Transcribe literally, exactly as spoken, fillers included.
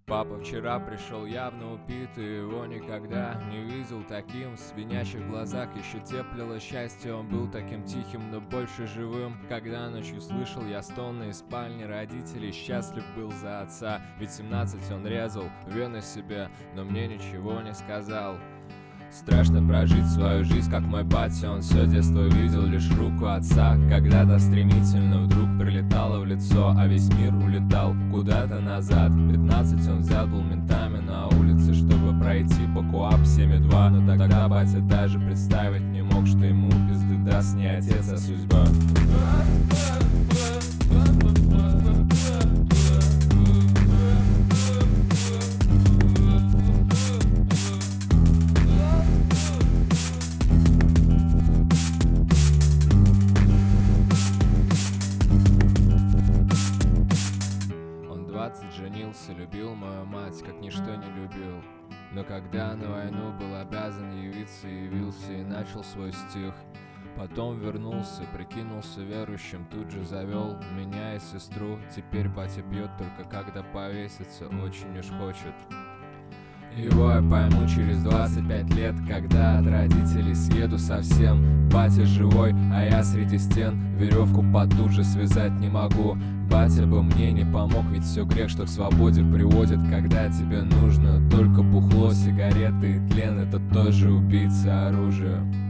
Папа вчера пришел явно упитый, его никогда не видел таким. В свинячих глазах еще теплило счастье, он был таким тихим, но больше живым. Когда ночью слышал я стоны из спальни родителей, счастлив был за отца. Ведь семнадцать он резал вены себе, но мне ничего не сказал. Страшно прожить свою жизнь, как мой батя. Он все детство видел лишь руку отца. Когда-то стремительно вдруг прилетало в лицо, а весь мир улетал куда-то назад. Пятнадцать он взят был ментами на улице, чтобы пройти по КоАП семь и два. Но тогда батя даже представить не мог, что ему пизды даст не отец, а судьба. Женился, любил мою мать, как ничто не любил. Но когда на войну был обязан явиться, явился и начал свой стих. Потом вернулся, прикинулся верующим, тут же завел меня и сестру. Теперь батя пьет только когда повесится, очень уж хочет. Его я пойму через двадцать пять лет, когда от родителей съеду совсем. Батя живой, а я среди стен, веревку потуже связать не могу. Батя бы мне не помог, ведь все грех, что к свободе приводит. Когда тебе нужно только бухло, сигареты и тлен, это тоже убийца оружия.